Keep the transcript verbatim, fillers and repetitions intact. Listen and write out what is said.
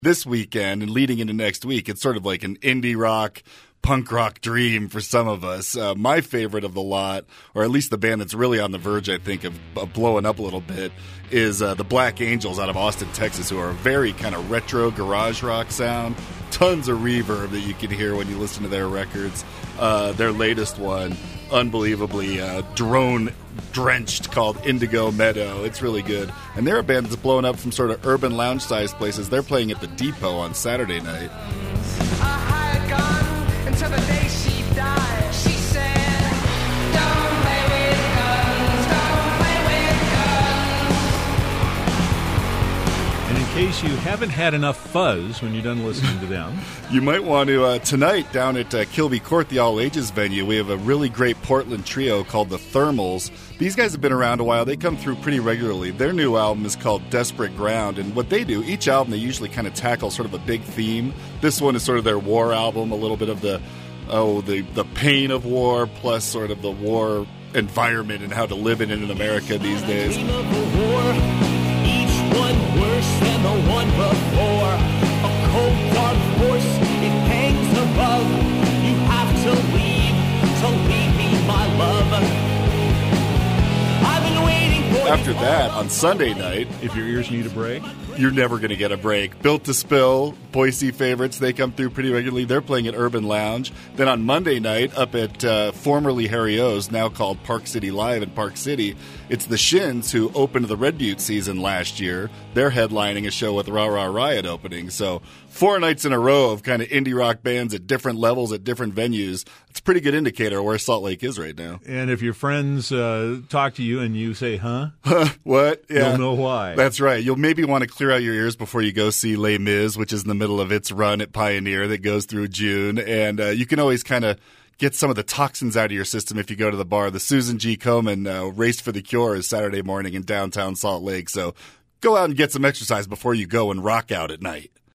this weekend and leading into next week, it's sort of like an indie rock, punk rock dream for some of us. Uh, my favorite of the lot, or at least the band that's really on the verge, I think, of, of blowing up a little bit, is uh, the Black Angels out of Austin, Texas, who are a very kind of retro garage rock sound. Tons of reverb that you can hear when you listen to their records. Uh, their latest one, unbelievably uh, drone-drenched, called Indigo Meadow. It's really good. And they're a band that's blowing up from sort of urban lounge-sized places. They're playing at the Depot on Saturday night. I had gone until the day she died. She said, don't play with guns, don't play with guns. And in case you haven't had enough fuzz when you're done listening to them, you might want to, uh, tonight down at uh, Kilby Court, the all-ages venue, we have a really great Portland trio called the Thermals. These guys have been around a while. They come through pretty regularly. Their new album is called Desperate Ground, and what they do, each album they usually kind of tackle sort of a big theme. This one is sort of their war album, a little bit of the, oh, the, the pain of war, plus sort of the war environment and how to live in it in America these days. Each one worse than the one before. A cold, dark force, it hangs above. You have to leave, to leave me, my love. I've been waiting for After that, on Sunday night, if your ears need a break, you're never going to get a break. Built to Spill, Boise favorites, they come through pretty regularly. They're playing at Urban Lounge. Then on Monday night, up at uh, formerly Harry O's, now called Park City Live in Park City, it's the Shins, who opened the Red Butte season last year. They're headlining a show with Rah Rah Riot opening. So four nights in a row of kind of indie rock bands at different levels at different venues. It's a pretty good indicator of where Salt Lake is right now. And if your friends uh, talk to you and you say, huh? What? Yeah. You'll know why. That's right. You'll maybe want to clear out your ears before you go see Les Mis, which is in the middle of its run at Pioneer that goes through June. And uh, you can always kind of get some of the toxins out of your system if you go to the bar. The Susan G. Komen uh, Race for the Cure is Saturday morning in downtown Salt Lake. So go out and get some exercise before you go and rock out at night.